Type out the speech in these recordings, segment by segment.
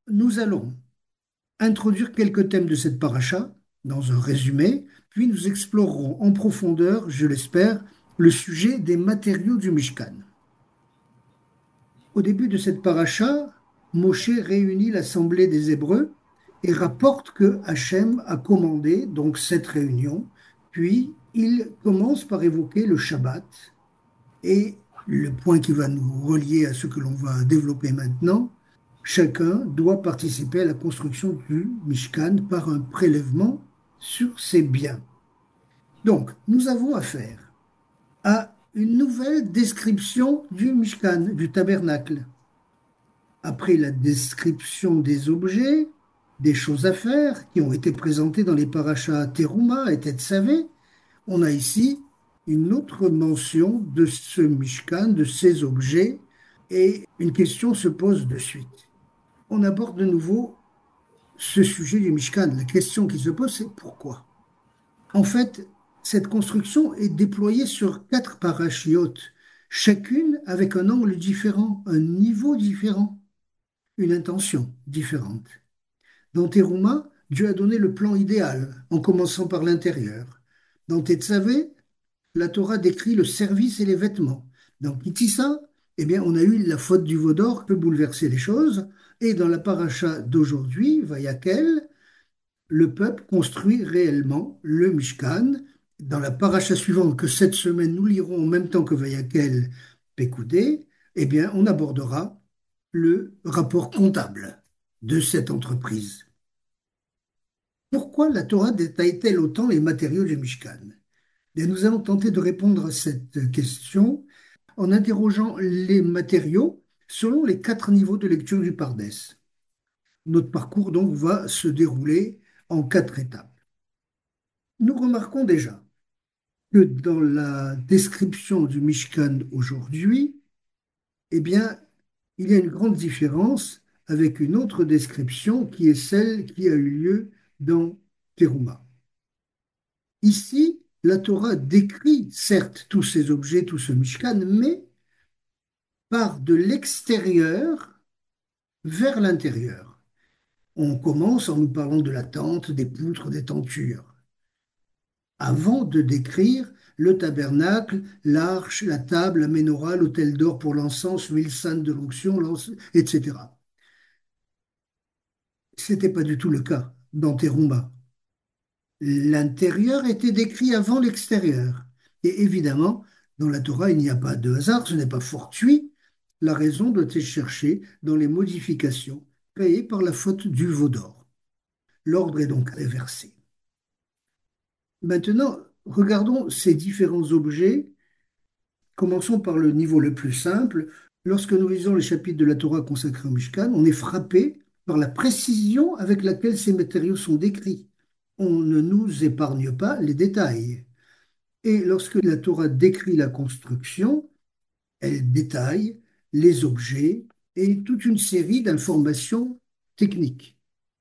Nous allons introduire quelques thèmes de cette paracha dans un résumé, puis nous explorerons en profondeur, je l'espère, le sujet des matériaux du Mishkan. Au début de cette paracha, Moshe réunit l'assemblée des Hébreux et rapporte que Hachem a commandé donc cette réunion, puis il commence par évoquer le Shabbat et le point qui va nous relier à ce que l'on va développer maintenant, chacun doit participer à la construction du Mishkan par un prélèvement sur ses biens. Donc, nous avons affaire à une nouvelle description du Mishkan, du tabernacle. Après la description des objets, des choses à faire qui ont été présentées dans les parachas Teruma et Tetzavé, on a ici une autre mention de ce Mishkan, de ces objets, et une question se pose de suite. On aborde de nouveau ce sujet du Mishkan. La question qui se pose, c'est pourquoi? En fait, cette construction est déployée sur quatre parachiotes, chacune avec un angle différent, un niveau différent, une intention différente. Dans Teruma, Dieu a donné le plan idéal, en commençant par l'intérieur. Dans Tetzavé, la Torah décrit le service et les vêtements. Dans Kitissa, eh bien, on a eu la faute du veau d'or qui peut bouleverser les choses. Et dans la paracha d'aujourd'hui, Vayakel, le peuple construit réellement le Mishkan. Dans la paracha suivante, que cette semaine nous lirons en même temps que Vayakel Pekoudé, eh bien, on abordera le rapport comptable de cette entreprise. Pourquoi la Torah détaille-t-elle autant les matériaux du Mishkan? Et nous allons tenter de répondre à cette question en interrogeant les matériaux selon les quatre niveaux de lecture du Pardès. Notre parcours donc va se dérouler en quatre étapes. Nous remarquons déjà que dans la description du Mishkan aujourd'hui, eh bien, il y a une grande différence avec une autre description qui est celle qui a eu lieu dans Teruma. Ici, la Torah décrit certes tous ces objets, tout ce Mishkan, mais part de l'extérieur vers l'intérieur. On commence en nous parlant de la tente, des poutres, des tentures, avant de décrire le tabernacle, l'arche, la table, la menorah, l'autel d'or pour l'encens, l'huile sainte de l'onction, etc. Ce n'était pas du tout le cas dans Terumba. L'intérieur était décrit avant l'extérieur. Et évidemment, dans la Torah, il n'y a pas de hasard, ce n'est pas fortuit. La raison doit être cherchée dans les modifications créées par la faute du veau d'or. L'ordre est donc réversé. Maintenant, regardons ces différents objets. Commençons par le niveau le plus simple. Lorsque nous lisons les chapitres de la Torah consacrés au Mishkan, on est frappé par la précision avec laquelle ces matériaux sont décrits. On ne nous épargne pas les détails. Et lorsque la Torah décrit la construction, elle détaille les objets et toute une série d'informations techniques.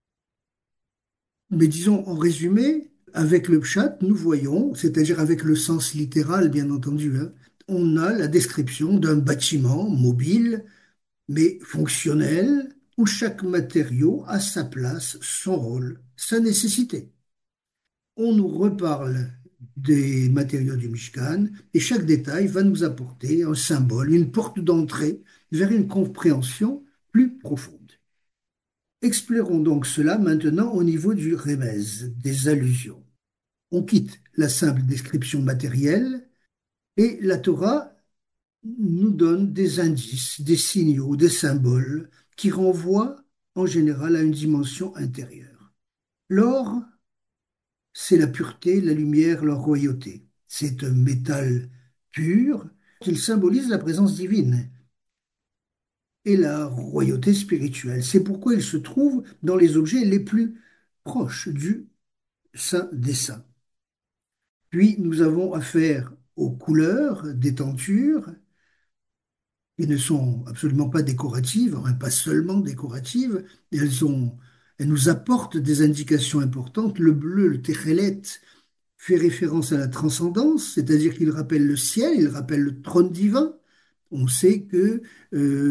Mais disons en résumé, avec le pshat, nous voyons, c'est-à-dire avec le sens littéral bien entendu, hein, on a la description d'un bâtiment mobile mais fonctionnel où chaque matériau a sa place, son rôle, sa nécessité. On nous reparle des matériaux du Mishkan et chaque détail va nous apporter un symbole, une porte d'entrée vers une compréhension plus profonde. Explorons donc cela maintenant au niveau du remez, des allusions. On quitte la simple description matérielle et la Torah nous donne des indices, des signaux, des symboles qui renvoient en général à une dimension intérieure. L'or, c'est la pureté, la lumière, la royauté. C'est un métal pur, il symbolise la présence divine et la royauté spirituelle. C'est pourquoi il se trouve dans les objets les plus proches du Saint des Saints. Puis nous avons affaire aux couleurs des tentures, qui ne sont absolument pas décoratives, enfin, pas seulement décoratives, elles nous apportent des indications importantes. Le bleu, le téchelet, fait référence à la transcendance, c'est-à-dire qu'il rappelle le ciel, il rappelle le trône divin. On sait que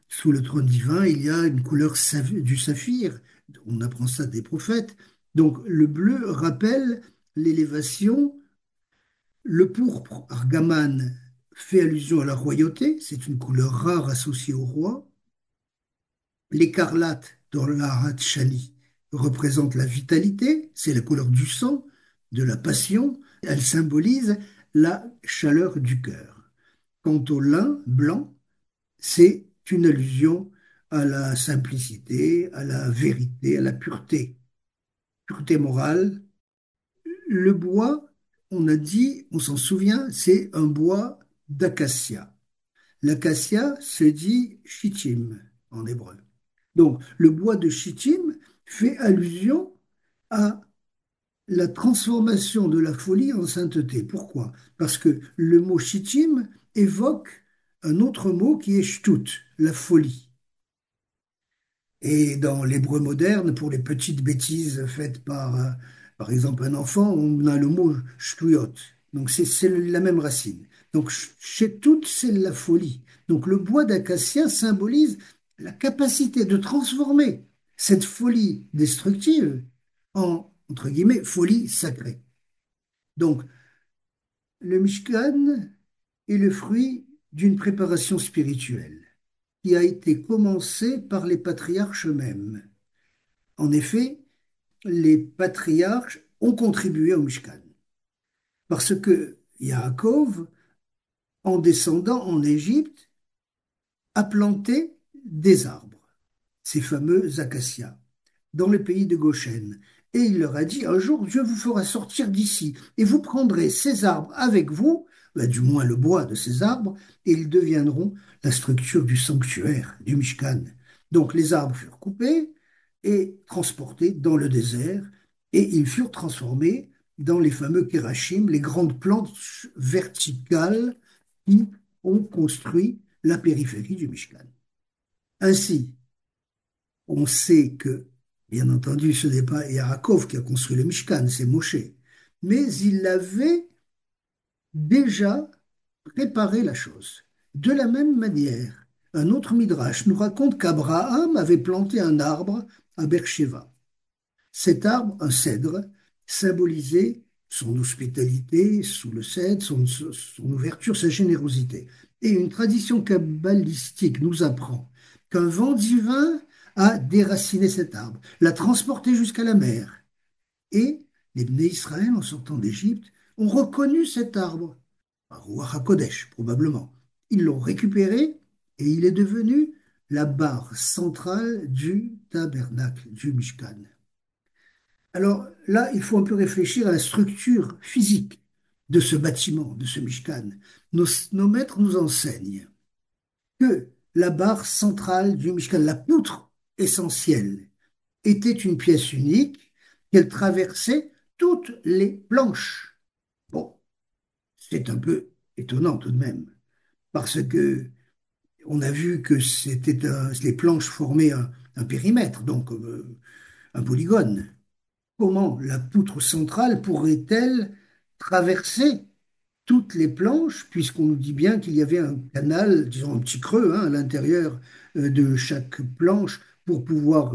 Sous le trône divin, il y a une couleur du saphir. On apprend ça des prophètes. Donc le bleu rappelle l'élévation. Le pourpre, argamane, fait allusion à la royauté. C'est une couleur rare associée au roi. L'écarlate dans l'Arat Shani représente la vitalité. C'est la couleur du sang, de la passion. Elle symbolise la chaleur du cœur. Quant au lin blanc, c'est une allusion à la simplicité, à la vérité, à la pureté, pureté morale. Le bois, on a dit, on s'en souvient, c'est un bois d'acacia. L'acacia se dit shittim en hébreu. Donc, le bois de shittim fait allusion à la transformation de la folie en sainteté. Pourquoi? Parce que le mot shittim évoque un autre mot qui est shtut, la folie. Et dans l'hébreu moderne, pour les petites bêtises faites par exemple, un enfant, on a le mot shtuyot. Donc c'est la même racine. Donc chez toutes, c'est la folie. Donc le bois d'acacia symbolise la capacité de transformer cette folie destructive en, entre guillemets, folie sacrée. Donc le Mishkan est le fruit d'une préparation spirituelle qui a été commencée par les patriarches eux-mêmes. En effet, les patriarches ont contribué au Mishkan. Parce que Yaakov, en descendant en Égypte, a planté des arbres, ces fameux acacias, dans le pays de Goshen. Et il leur a dit, un jour Dieu vous fera sortir d'ici, et vous prendrez ces arbres avec vous, ben, du moins le bois de ces arbres, et ils deviendront la structure du sanctuaire, du Mishkan. Donc les arbres furent coupés et transportés dans le désert, et ils furent transformés dans les fameux kérachim, les grandes plantes verticales qui ont construit la périphérie du Mishkan. Ainsi, on sait que, bien entendu, ce n'est pas Yaakov qui a construit le Mishkan, c'est Moshe. Mais il avait déjà préparé la chose. De la même manière, un autre Midrash nous raconte qu'Abraham avait planté un arbre à Beersheba. Cet arbre, un cèdre, symbolisait son hospitalité sous le cèdre, son ouverture, sa générosité. Et une tradition kabbalistique nous apprend qu'un vent divin a déraciné cet arbre, l'a transporté jusqu'à la mer. Et les Bnei Israël, en sortant d'Égypte, ont reconnu cet arbre, à Ruach HaKodesh probablement. Ils l'ont récupéré et il est devenu la barre centrale du tabernacle, du Mishkan. Alors là, il faut un peu réfléchir à la structure physique de ce bâtiment, de ce Mishkan. Nos maîtres nous enseignent que la barre centrale du Mishkan, la poutre essentielle, était une pièce unique, qu'elle traversait toutes les planches. Bon, c'est un peu étonnant tout de même, parce que on a vu que les planches formaient un périmètre, donc un polygone. Comment la poutre centrale pourrait-elle traverser toutes les planches, puisqu'on nous dit bien qu'il y avait un canal, disons un petit creux hein, à l'intérieur de chaque planche pour pouvoir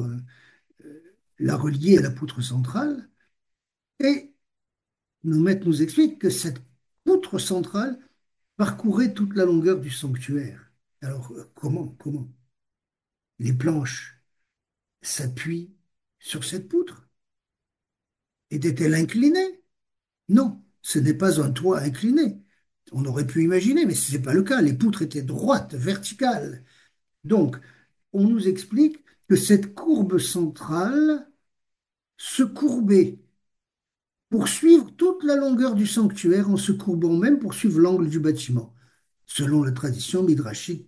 la relier à la poutre centrale. Et nos maîtres nous expliquent que cette poutre centrale parcourait toute la longueur du sanctuaire. Alors, comment les planches s'appuient sur cette poutre? Était-elle inclinée? Non, ce n'est pas un toit incliné. On aurait pu imaginer, mais ce n'est pas le cas. Les poutres étaient droites, verticales. Donc, on nous explique que cette courbe centrale se courbait pour suivre toute la longueur du sanctuaire en se courbant même pour suivre l'angle du bâtiment, selon la tradition midrashique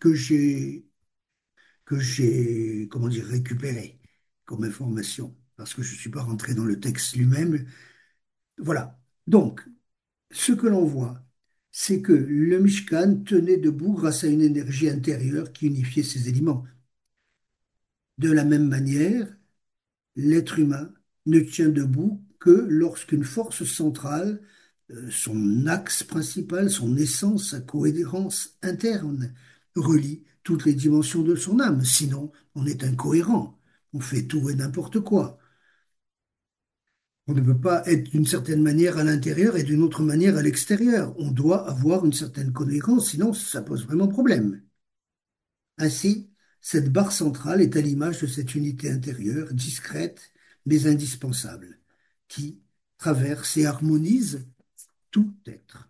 que j'ai, comment dire, récupérée comme information, parce que je ne suis pas rentré dans le texte lui-même. Voilà. Donc, ce que l'on voit, c'est que le Mishkan tenait debout grâce à une énergie intérieure qui unifiait ses éléments. De la même manière, l'être humain ne tient debout que lorsqu'une force centrale, son axe principal, son essence, sa cohérence interne, relie toutes les dimensions de son âme. Sinon, on est incohérent. On fait tout et n'importe quoi. On ne peut pas être d'une certaine manière à l'intérieur et d'une autre manière à l'extérieur. On doit avoir une certaine cohérence, sinon ça pose vraiment problème. Ainsi, cette barre centrale est à l'image de cette unité intérieure, discrète mais indispensable, qui traverse et harmonise tout être.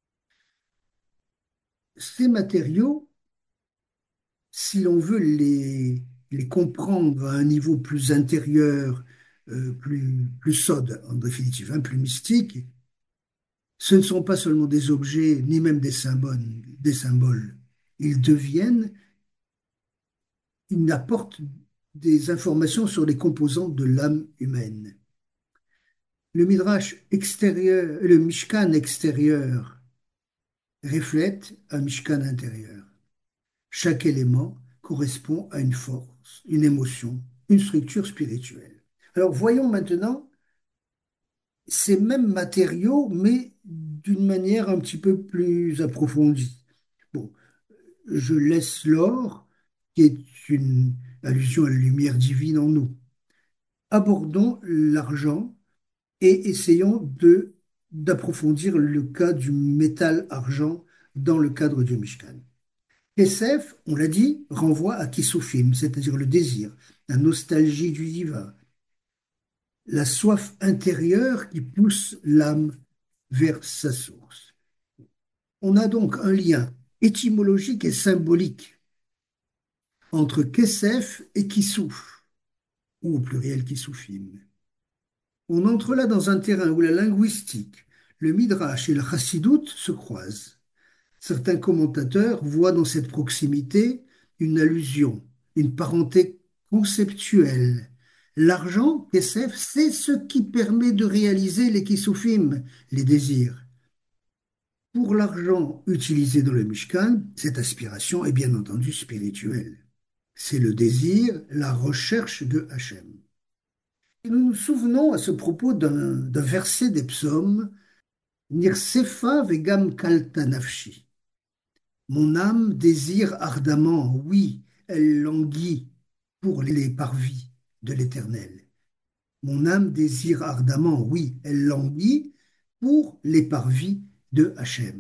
Ces matériaux, si l'on veut les comprendre à un niveau plus intérieur, plus sode en définitive, hein, plus mystique, ce ne sont pas seulement des objets, ni même des symboles, des symboles. Ils deviennent, ils apportent des informations sur les composantes de l'âme humaine. Le midrash extérieur, le mishkan extérieur reflète un mishkan intérieur. Chaque élément correspond à une force, une émotion, une structure spirituelle. Alors voyons maintenant ces mêmes matériaux, mais d'une manière un petit peu plus approfondie. Bon, je laisse l'or, qui est une allusion à la lumière divine en nous. Abordons l'argent et essayons d'approfondir le cas du métal argent dans le cadre du Mishkan. Kesef, on l'a dit, renvoie à Kisufim, c'est-à-dire le désir, la nostalgie du divin, la soif intérieure qui pousse l'âme vers sa source. On a donc un lien étymologique et symbolique entre Kesef et Kisuf, ou au pluriel Kisufim. On entre là dans un terrain où la linguistique, le Midrash et le Chassidoute se croisent. Certains commentateurs voient dans cette proximité une allusion, une parenté conceptuelle. L'argent, Kesef, c'est ce qui permet de réaliser les kisufim, les désirs. Pour l'argent utilisé dans le Mishkan, cette aspiration est bien entendu spirituelle. C'est le désir, la recherche de Hachem. Et nous nous souvenons à ce propos d'un verset des psaumes, Nirsefa vegam kalta nafshi. Mon âme désire ardemment, oui, elle languit pour les parvis de l'Éternel. Mon âme désire ardemment, oui, elle languit pour les parvis de Hachem.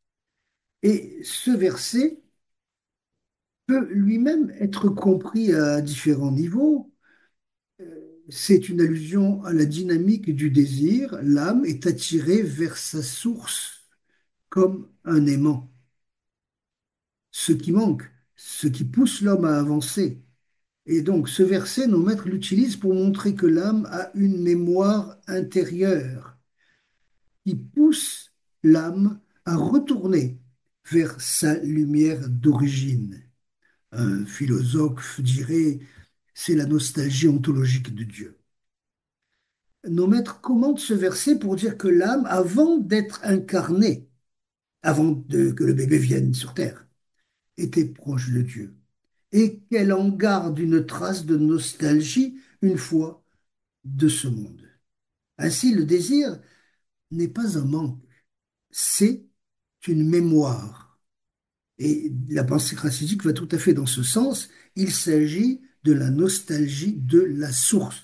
Et ce verset peut lui-même être compris à différents niveaux. C'est une allusion à la dynamique du désir. L'âme est attirée vers sa source comme un aimant. Ce qui manque, ce qui pousse l'homme à avancer. Et donc, ce verset, nos maîtres l'utilisent pour montrer que l'âme a une mémoire intérieure qui pousse l'âme à retourner vers sa lumière d'origine. Un philosophe dirait, c'est la nostalgie ontologique de Dieu. Nos maîtres commentent ce verset pour dire que l'âme, avant d'être incarnée, que le bébé vienne sur terre, était proche de Dieu et qu'elle en garde une trace de nostalgie une fois de ce monde. Ainsi, le désir n'est pas un manque, c'est une mémoire. Et la pensée chassidique va tout à fait dans ce sens. Il s'agit de la nostalgie de la source.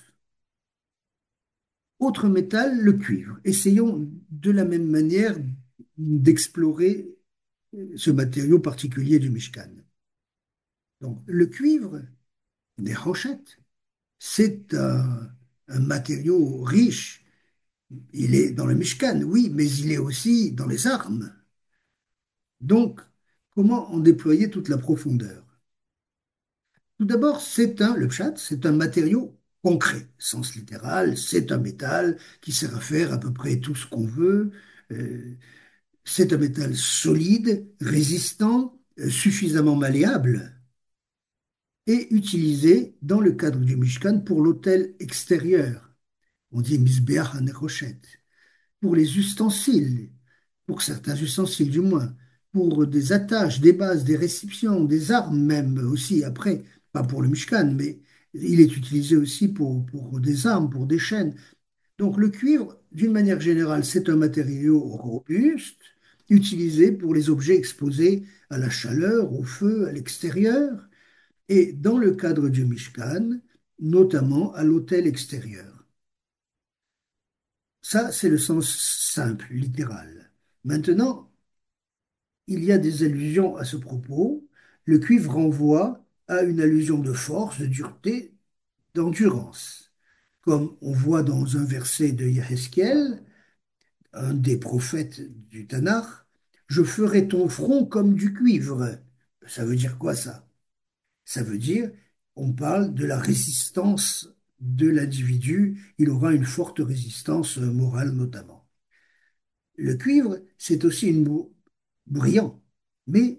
Autre métal, le cuivre. Essayons de la même manière d'explorer ce matériau particulier du Mishkan. Donc, le cuivre, des rochettes, c'est un matériau riche. Il est dans le Mishkan, oui, mais il est aussi dans les armes. Donc, comment en déployer toute la profondeur? Tout d'abord, le pshat, c'est un matériau concret, sens littéral, c'est un métal qui sert à faire à peu près tout ce qu'on veut. Euh, c'est un métal solide, résistant, suffisamment malléable et utilisé dans le cadre du Mishkan pour l'autel extérieur. On dit Misbeach HaNechoshet. Pour les ustensiles, pour certains ustensiles du moins, pour des attaches, des bases, des récipients, des armes même aussi après, pas pour le Mishkan, mais il est utilisé aussi pour des armes, pour des chaînes. Donc le cuivre, d'une manière générale, c'est un matériau robuste, utilisé pour les objets exposés à la chaleur, au feu, à l'extérieur, et dans le cadre du Mishkan, notamment à l'autel extérieur. Ça, c'est le sens simple, littéral. Maintenant, il y a des allusions à ce propos. Le cuivre renvoie à une allusion de force, de dureté, d'endurance. Comme on voit dans un verset de Yahezkiel, un des prophètes du Tanakh, je ferai ton front comme du cuivre. Ça veut dire quoi ça? Ça veut dire, on parle de la résistance de l'individu, il aura une forte résistance morale notamment. Le cuivre, c'est aussi une brillant, mais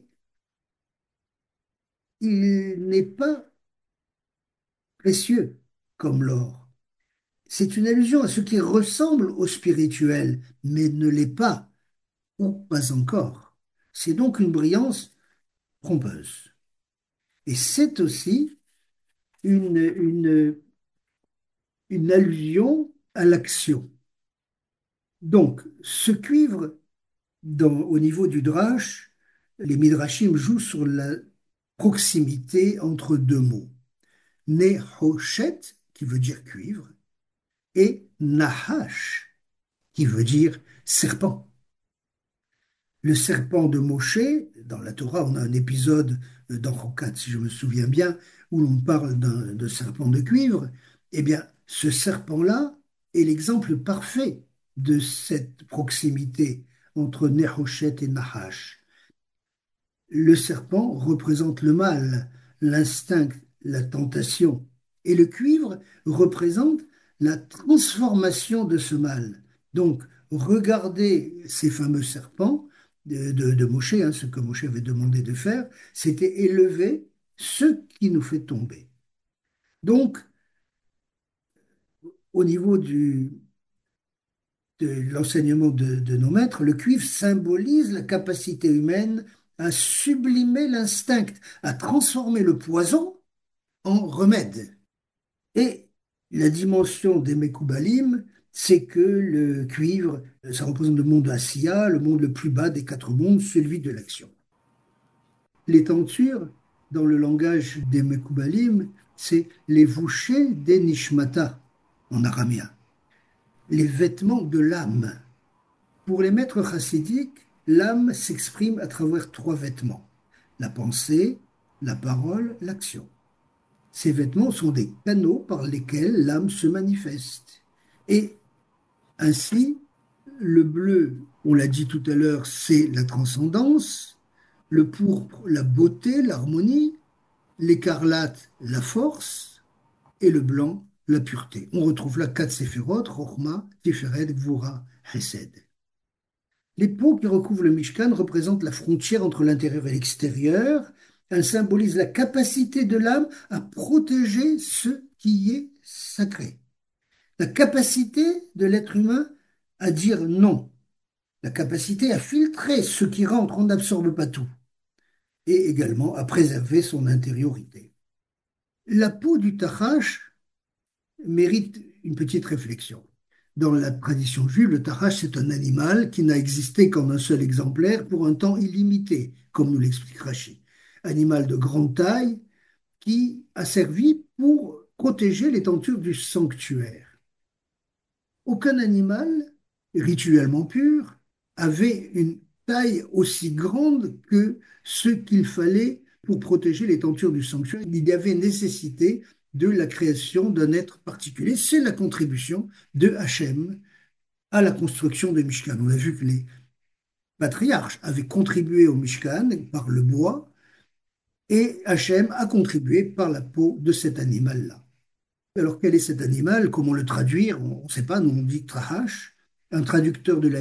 il n'est pas précieux comme l'or. C'est une allusion à ce qui ressemble au spirituel, mais ne l'est pas, ou pas encore. C'est donc une brillance trompeuse. Et c'est aussi une allusion à l'action. Donc, ce cuivre, au niveau du drash, les midrashim jouent sur la proximité entre deux mots. Nehoshet, qui veut dire cuivre, et Nahash, qui veut dire serpent. Le serpent de Moshe, dans la Torah, on a un épisode dans Rokat, si je me souviens bien, où l'on parle de serpent de cuivre. Eh bien, ce serpent-là est l'exemple parfait de cette proximité entre Nehoshet et Nahash. Le serpent représente le mal, l'instinct, la tentation, et le cuivre représente la transformation de ce mal. Donc, regardez ces fameux serpents de Moshe, hein, ce que Moshe avait demandé de faire, c'était élever ce qui nous fait tomber. Donc, au niveau de l'enseignement de nos maîtres, le cuivre symbolise la capacité humaine à sublimer l'instinct, à transformer le poison en remède. Et la dimension des Mekoubalim, c'est que le cuivre, ça représente le monde Asiya, le monde le plus bas des quatre mondes, celui de l'action. Les tentures, dans le langage des Mekoubalim, c'est les vouchers des Nishmata en araméen, les vêtements de l'âme. Pour les maîtres chassidiques, l'âme s'exprime à travers trois vêtements, la pensée, la parole, l'action. Ces vêtements sont des canaux par lesquels l'âme se manifeste. Et ainsi, le bleu, on l'a dit tout à l'heure, c'est la transcendance, le pourpre, la beauté, l'harmonie, l'écarlate, la force, et le blanc, la pureté. On retrouve là quatre séphirotes, Chokhmah, Tiferet, Gvura, Chesed. Les peaux qui recouvrent le Mishkan représentent la frontière entre l'intérieur et l'extérieur. Elles symbolisent la capacité de l'âme à protéger ce qui est sacré. La capacité de l'être humain à dire non. La capacité à filtrer ce qui rentre, on n'absorbe pas tout. Et également à préserver son intériorité. La peau du Tahash mérite une petite réflexion. Dans la tradition juive, le tarach, c'est un animal qui n'a existé qu'en un seul exemplaire pour un temps illimité, comme nous l'explique Rachi. Animal de grande taille qui a servi pour protéger les tentures du sanctuaire. Aucun animal, rituellement pur, avait une taille aussi grande que ce qu'il fallait pour protéger les tentures du sanctuaire. Il y avait nécessité de la création d'un être particulier. C'est la contribution de Hachem à la construction de Mishkan. On a vu que les patriarches avaient contribué au Mishkan par le bois et Hachem a contribué par la peau de cet animal-là. Alors quel est cet animal? Comment le traduire? On ne sait pas, nous on dit Trahash. Un traducteur de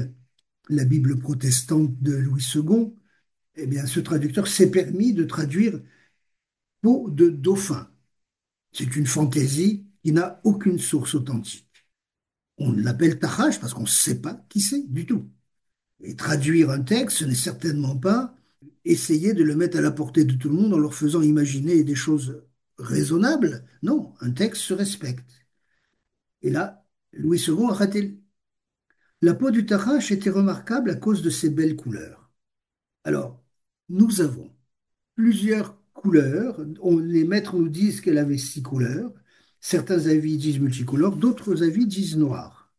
la Bible protestante de Louis II, eh bien ce traducteur s'est permis de traduire peau de dauphin. C'est une fantaisie qui n'a aucune source authentique. On l'appelle Tahash parce qu'on ne sait pas qui c'est du tout. Et traduire un texte, ce n'est certainement pas essayer de le mettre à la portée de tout le monde en leur faisant imaginer des choses raisonnables. Non, un texte se respecte. Et là, Louis II a raté. La peau du Tarrache était remarquable à cause de ses belles couleurs. Alors, nous avons plusieurs couleurs. Les maîtres nous disent qu'elle avait 6 couleurs. Certains avis disent multicolore, d'autres avis disent noir.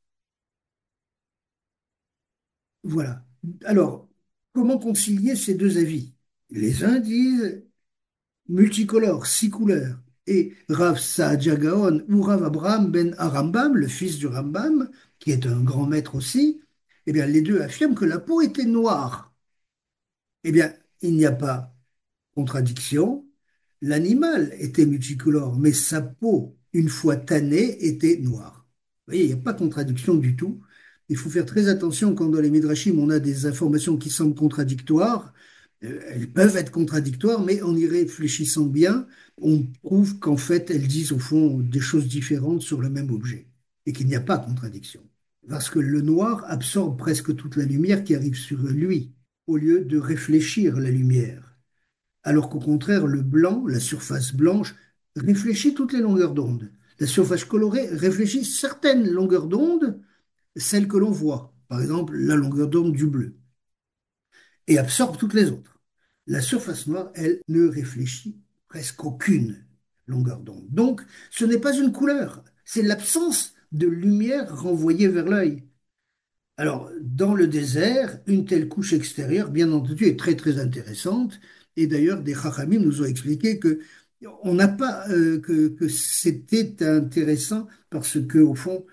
Voilà. Alors, comment concilier ces deux avis? Les uns disent multicolore, 6 couleurs. Et Rav Saadia Gaon ou Rav Abraham ben Arambam, le fils du Rambam, qui est un grand maître aussi, eh bien, les deux affirment que la peau était noire. Eh bien, il n'y a pas contradiction. L'animal était multicolore, mais sa peau, une fois tannée, était noire. Vous voyez, il n'y a pas de contradiction du tout. Il faut faire très attention quand dans les Midrashim, on a des informations qui semblent contradictoires. Elles peuvent être contradictoires, mais en y réfléchissant bien, on prouve qu'en fait, elles disent au fond des choses différentes sur le même objet et qu'il n'y a pas de contradiction. Parce que le noir absorbe presque toute la lumière qui arrive sur lui, au lieu de réfléchir la lumière. Alors qu'au contraire, le blanc, la surface blanche, réfléchit toutes les longueurs d'onde. La surface colorée réfléchit certaines longueurs d'onde, celles que l'on voit, par exemple la longueur d'onde du bleu, et absorbe toutes les autres. La surface noire, elle, ne réfléchit presque aucune longueur d'onde. Donc, ce n'est pas une couleur, c'est l'absence de lumière renvoyée vers l'œil. Alors, dans le désert, une telle couche extérieure, bien entendu, est très très intéressante. Et d'ailleurs, des Chachamim nous ont expliqué que on n'a pas que c'était intéressant parce que au fond,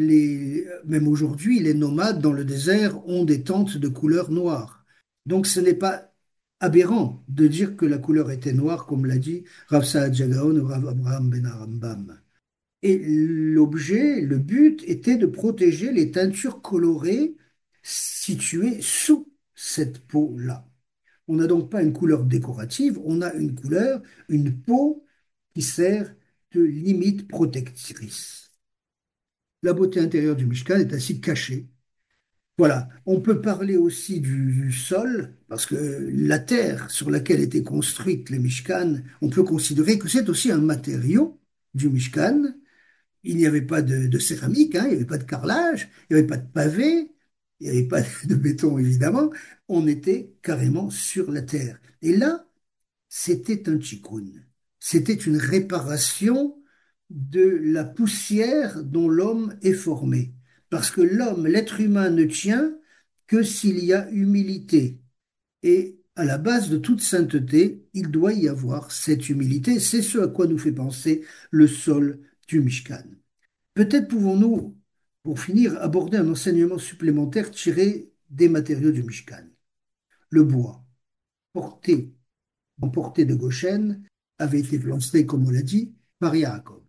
même aujourd'hui, les nomades dans le désert ont des tentes de couleur noire. Donc, ce n'est pas aberrant de dire que la couleur était noire, comme l'a dit Rav Saad Jagaon ou Rav Abraham Ben Arambam. Et l'objet, le but était de protéger les teintures colorées situées sous cette peau-là. On n'a donc pas une couleur décorative, on a une couleur, une peau qui sert de limite protectrice. La beauté intérieure du Mishkan est ainsi cachée. Voilà, on peut parler aussi du sol, parce que la terre sur laquelle étaient construites les Mishkan, on peut considérer que c'est aussi un matériau du Mishkan. Il n'y avait pas de céramique, hein, il n'y avait pas de carrelage, il n'y avait pas de pavé, il n'y avait pas de béton évidemment. On était carrément sur la terre. Et là, c'était un tikkun. C'était une réparation de la poussière dont l'homme est formé. Parce que l'homme, l'être humain, ne tient que s'il y a humilité. Et à la base de toute sainteté, il doit y avoir cette humilité. C'est ce à quoi nous fait penser le sol du Mishkan. Peut-être pouvons-nous, pour finir, aborder un enseignement supplémentaire tiré des matériaux du Mishkan. Le bois, porté, emporté de Goshen, avait été planté, comme on l'a dit, par Yaakov.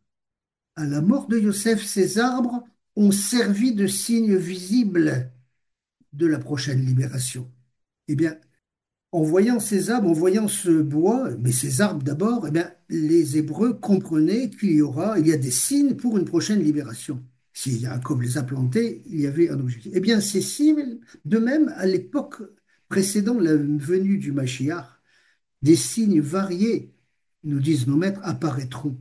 À la mort de Yosef, ces arbres ont servi de signe visible de la prochaine libération. Eh bien, en voyant ces arbres, en voyant ce bois, mais ces arbres d'abord, eh bien, les Hébreux comprenaient il y a des signes pour une prochaine libération. Si Jacob les a plantés, il y avait un objectif. Eh bien, ces signes, de même, à l'époque précédant la venue du Mashiach, des signes variés, nous disent nos maîtres, apparaîtront.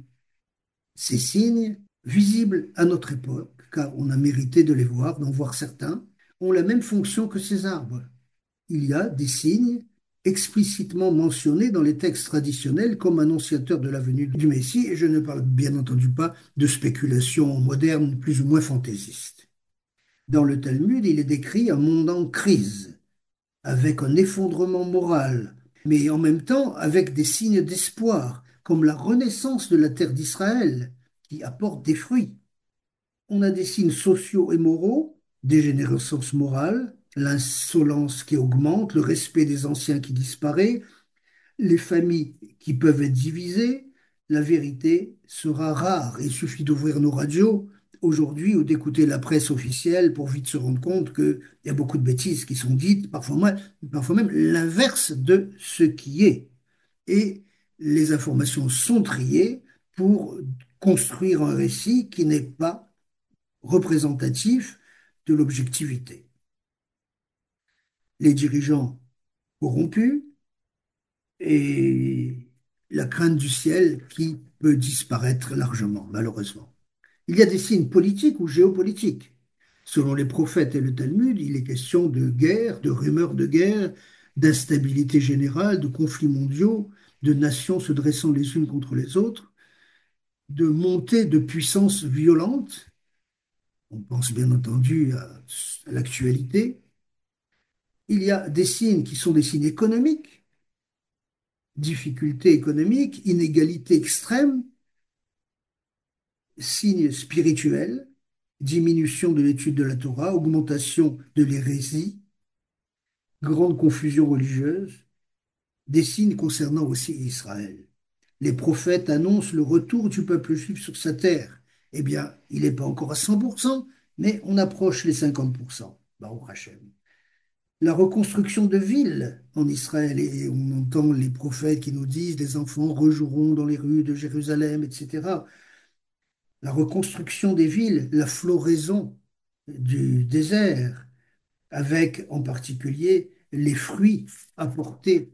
Ces signes, visibles à notre époque, car on a mérité de les voir, d'en voir certains, ont la même fonction que ces arbres. Il y a des signes explicitement mentionnés dans les textes traditionnels comme annonciateurs de la venue du Messie, et je ne parle bien entendu pas de spéculations modernes plus ou moins fantaisistes. Dans le Talmud, il est décrit un monde en crise, avec un effondrement moral, mais en même temps avec des signes d'espoir, comme la renaissance de la terre d'Israël, qui apporte des fruits. On a des signes sociaux et moraux, dégénérescence morale, l'insolence qui augmente, le respect des anciens qui disparaît, les familles qui peuvent être divisées. La vérité sera rare. Il suffit d'ouvrir nos radios aujourd'hui ou d'écouter la presse officielle pour vite se rendre compte qu'il y a beaucoup de bêtises qui sont dites, parfois même l'inverse de ce qui est. Et les informations sont triées pour construire un récit qui n'est pas représentatif de l'objectivité. Les dirigeants corrompus et la crainte du ciel qui peut disparaître largement, malheureusement. Il y a des signes politiques ou géopolitiques. Selon les prophètes et le Talmud, il est question de guerre, de rumeurs de guerre, d'instabilité générale, de conflits mondiaux, de nations se dressant les unes contre les autres, de montée de puissances violentes. On pense bien entendu à l'actualité. Il y a des signes qui sont des signes économiques, difficultés économiques, inégalités extrêmes, signes spirituels, diminution de l'étude de la Torah, augmentation de l'hérésie, grande confusion religieuse, des signes concernant aussi Israël. Les prophètes annoncent le retour du peuple juif sur sa terre. Eh bien, il n'est pas encore à 100%, mais on approche les 50%. Baruch Hashem. La reconstruction de villes en Israël, et on entend les prophètes qui nous disent les enfants rejoueront dans les rues de Jérusalem, etc. La reconstruction des villes, la floraison du désert, avec en particulier les fruits apportés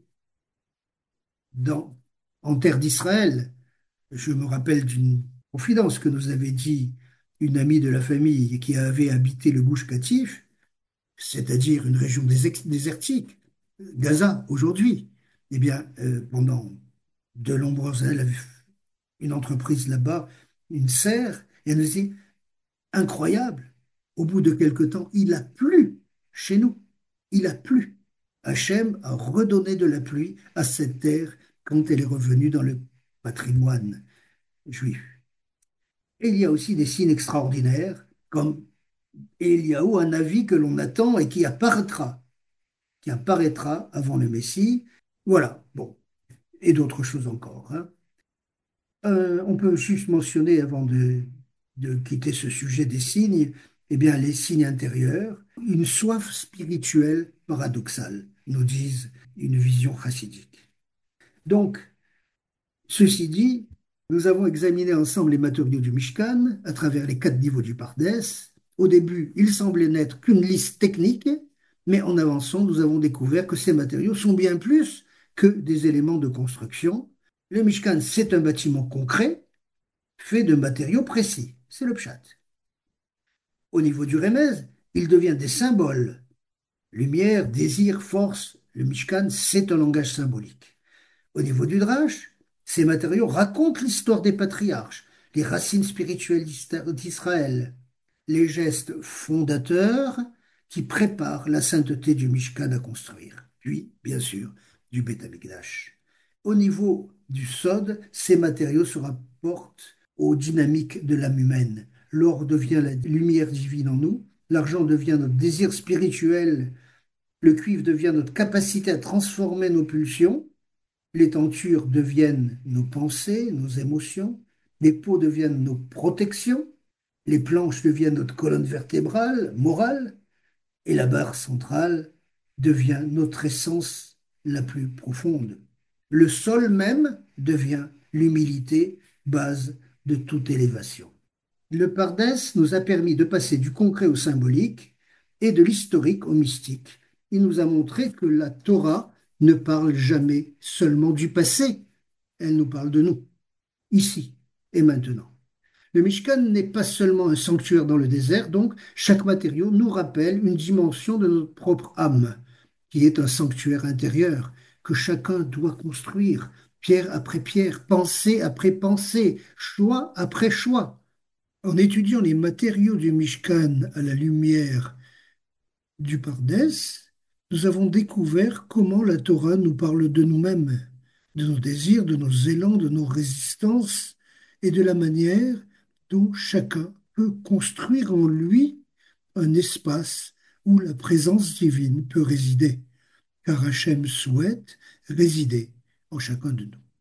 dans, en terre d'Israël. Je me rappelle d'une confidence que nous avait dit une amie de la famille qui avait habité le Gouche Katif, c'est-à-dire une région désertique, Gaza aujourd'hui. Eh bien, pendant de nombreuses années, elle avait une entreprise là-bas, une serre, et elle nous dit, incroyable, au bout de quelque temps, il a plu chez nous. Il a plu. Hachem a redonné de la pluie à cette terre quand elle est revenue dans le patrimoine juif. Et il y a aussi des signes extraordinaires, comme Eliaou, un avis que l'on attend et qui apparaîtra avant le Messie. Voilà, bon, et d'autres choses encore, hein. On peut juste mentionner, avant de quitter ce sujet des signes, eh bien, les signes intérieurs, une soif spirituelle paradoxale, nous disent une vision chassidique. Donc, ceci dit, nous avons examiné ensemble les matériaux du Mishkan à travers les 4 niveaux du Pardes. Au début, il semblait n'être qu'une liste technique, mais en avançant, nous avons découvert que ces matériaux sont bien plus que des éléments de construction. Le Mishkan, c'est un bâtiment concret, fait de matériaux précis. C'est le pshat. Au niveau du Remez, il devient des symboles. Lumière, désir, force. Le Mishkan, c'est un langage symbolique. Au niveau du Drash, ces matériaux racontent l'histoire des patriarches, les racines spirituelles d'Israël, les gestes fondateurs qui préparent la sainteté du Mishkan à construire, puis, bien sûr, du Beth Amikdash. Au niveau du Sod, ces matériaux se rapportent aux dynamiques de l'âme humaine. L'or devient la lumière divine en nous, l'argent devient notre désir spirituel, le cuivre devient notre capacité à transformer nos pulsions, les tentures deviennent nos pensées, nos émotions, les peaux deviennent nos protections, les planches deviennent notre colonne vertébrale, morale, et la barre centrale devient notre essence la plus profonde. Le sol même devient l'humilité, base de toute élévation. Le Pardès nous a permis de passer du concret au symbolique et de l'historique au mystique. Il nous a montré que la Torah ne parle jamais seulement du passé, elle nous parle de nous, ici et maintenant. Le Mishkan n'est pas seulement un sanctuaire dans le désert, donc chaque matériau nous rappelle une dimension de notre propre âme, qui est un sanctuaire intérieur, que chacun doit construire, pierre après pierre, pensée après pensée, choix après choix. En étudiant les matériaux du Mishkan à la lumière du Pardès, nous avons découvert comment la Torah nous parle de nous-mêmes, de nos désirs, de nos élans, de nos résistances et de la manière dont chacun peut construire en lui un espace où la présence divine peut résider, car Hachem souhaite résider en chacun de nous.